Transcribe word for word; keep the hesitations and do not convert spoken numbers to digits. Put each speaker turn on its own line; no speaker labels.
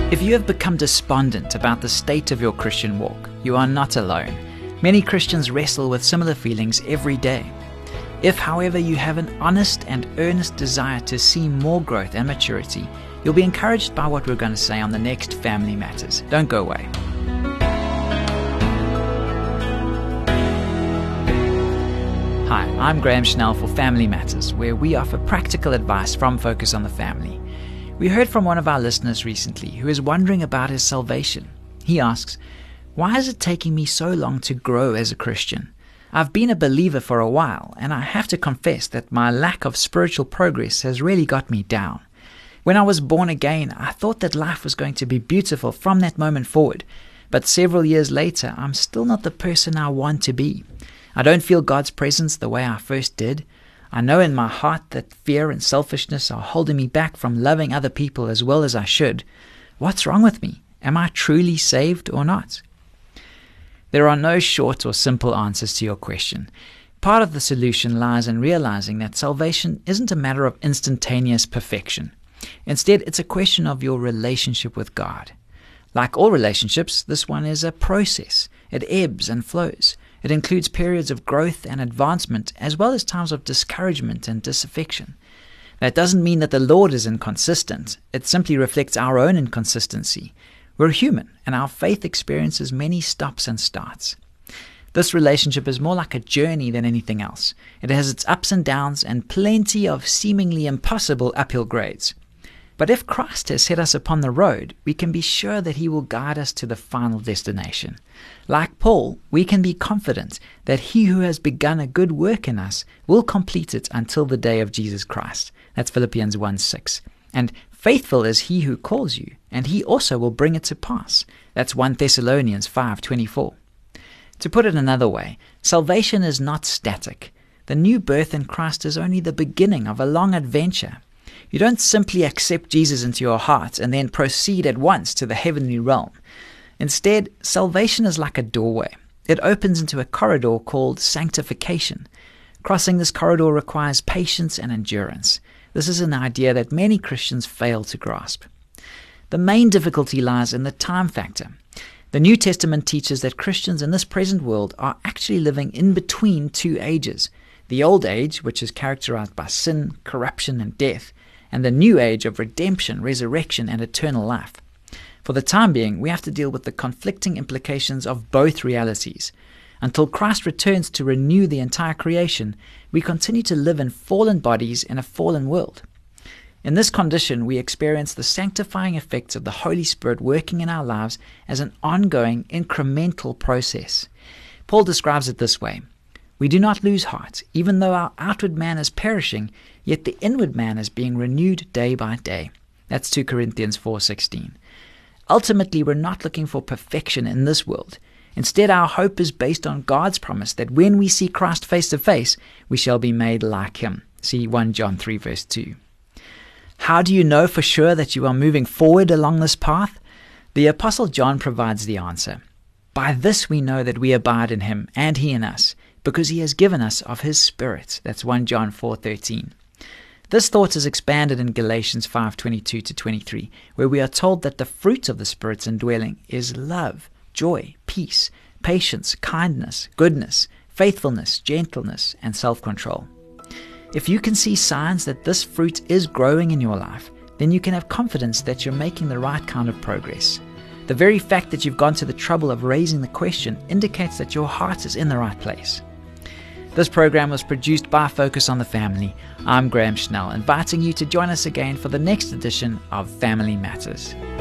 If you have become despondent about the state of your Christian walk, you are not alone. Many Christians wrestle with similar feelings every day. If, however, you have an honest and earnest desire to see more growth and maturity, you'll be encouraged by what we're going to say on the next Family Matters. Don't go away. Hi, I'm Graham Schnell for Family Matters, where we offer practical advice from Focus on the Family. We heard from one of our listeners recently who is wondering about his salvation. He asks, "Why is it taking me so long to grow as a Christian? I've been a believer for a while, and I have to confess that my lack of spiritual progress has really got me down. When I was born again, I thought that life was going to be beautiful from that moment forward, but several years later, I'm still not the person I want to be. I don't feel God's presence the way I first did. I know in my heart that fear and selfishness are holding me back from loving other people as well as I should. What's wrong with me? Am I truly saved or not?" There are no short or simple answers to your question. Part of the solution lies in realizing that salvation isn't a matter of instantaneous perfection. Instead, it's a question of your relationship with God. Like all relationships, this one is a process. It ebbs and flows. It includes periods of growth and advancement, as well as times of discouragement and disaffection. That doesn't mean that the Lord is inconsistent. It simply reflects our own inconsistency. We're human, and our faith experiences many stops and starts. This relationship is more like a journey than anything else. It has its ups and downs and plenty of seemingly impossible uphill grades. But if Christ has set us upon the road, we can be sure that he will guide us to the final destination. Like Paul, we can be confident that he who has begun a good work in us will complete it until the day of Jesus Christ. That's Philippians one six. And faithful is he who calls you, and he also will bring it to pass. That's First Thessalonians five twenty-four. To put it another way, salvation is not static. The new birth in Christ is only the beginning of a long adventure. You don't simply accept Jesus into your heart and then proceed at once to the heavenly realm. Instead, salvation is like a doorway. It opens into a corridor called sanctification. Crossing this corridor requires patience and endurance. This is an idea that many Christians fail to grasp. The main difficulty lies in the time factor. The New Testament teaches that Christians in this present world are actually living in between two ages. The old age, which is characterized by sin, corruption, and death, and the new age of redemption, resurrection, and eternal life. For the time being, we have to deal with the conflicting implications of both realities. Until Christ returns to renew the entire creation, we continue to live in fallen bodies in a fallen world. In this condition, we experience the sanctifying effects of the Holy Spirit working in our lives as an ongoing, incremental process. Paul describes it this way: "We do not lose heart, even though our outward man is perishing, yet the inward man is being renewed day by day." That's Second Corinthians four sixteen. Ultimately, we're not looking for perfection in this world. Instead, our hope is based on God's promise that when we see Christ face to face, we shall be made like him. See First John three verse two. How do you know for sure that you are moving forward along this path? The Apostle John provides the answer. "By this we know that we abide in him, and he in us, because he has given us of his Spirit." That's First John four thirteen. This thought is expanded in Galatians five twenty-two to twenty-three, where we are told that the fruit of the Spirit's indwelling is love, joy, peace, patience, kindness, goodness, faithfulness, gentleness, and self-control. If you can see signs that this fruit is growing in your life, then you can have confidence that you're making the right kind of progress. The very fact that you've gone to the trouble of raising the question indicates that your heart is in the right place. This program was produced by Focus on the Family. I'm Graham Schnell, inviting you to join us again for the next edition of Family Matters.